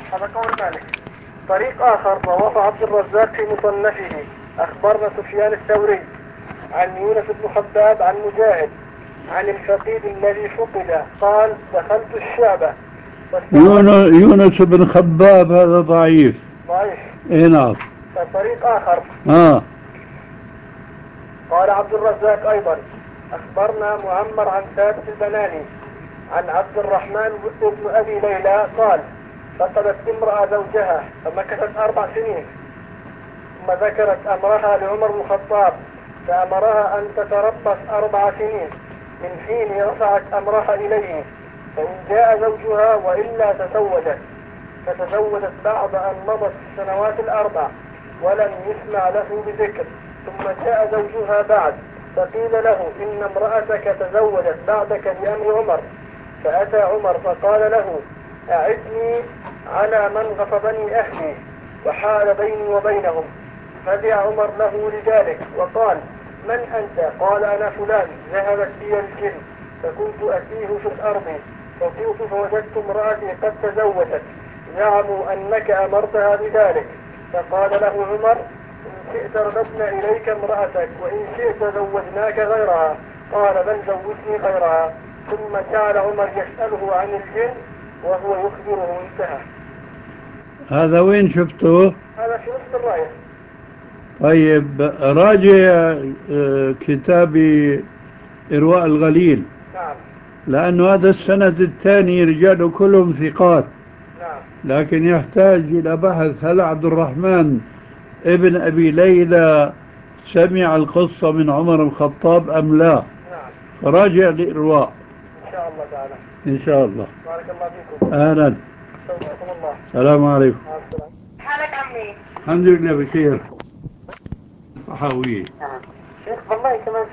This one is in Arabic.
هذا قول مالك. طريق آخر رواه عبد الرزاق في مصنفه. أخبرنا سفيان الثوري عن يونس بن خباب عن مجاهد عن الفقيد الذي فقد قال دخلت الشعبة. يونس بن خباب هذا ضعيف. ضعيف. اي نعم. طريق آخر. قال عبد الرزاق أيضا أخبرنا معمر عن ثابت البناني عن عبد الرحمن بن أبي ليلى قال فقدت امرأة زوجها فمكثت 4 سنين ثم ذكرت أمرها لعمر بن الخطاب فأمرها أن تتربص 4 سنين من حين رفعت أمرها إليه فإن جاء زوجها وإلا تزوجت. فتزوجت بعد أن مضت السنوات ال4 ولم يسمع له بذكر. ثم جاء زوجها بعد فقيل له إن امرأتك تزوجت بعدك بأمر عمر. فأتى عمر فقال له أعدني على من غصبني أهلي وحال بيني وبينهم. فدعا عمر له لذلك وقال من أنت؟ قال أنا فلان ذهبت بي الجن فكنت أتيه في الأرض فطرت فوجدت امرأتي قد تزوجت زعموا أنك أمرتها بذلك. فقال له عمر إن شئت رددنا إليك امرأتك وإن شئت زوجناك غيرها. قال بل زوجني غيرها. ثم جعل عمر يسأله عن الجن وهو يخبره. انتهى. هذا وين شفته؟ هذا في نصف الراية. طيب راجع كتاب إرواء الغليل. نعم. لأنه هذا السند الثاني رجاله كلهم ثقات. نعم. لكن يحتاج إلى بحث هل عبد الرحمن ابن أبي ليلى سمع القصة من عمر بن الخطاب أم لا؟ نعم. راجع لإرواء إن شاء الله تعالى. إن شاء الله. بارك الله فيكم. أهلا. استودعكم الله. السلام عليكم. مع السلامة. حالك عمي؟ الحمد لله بخير. صحوية. شيخ والله كمان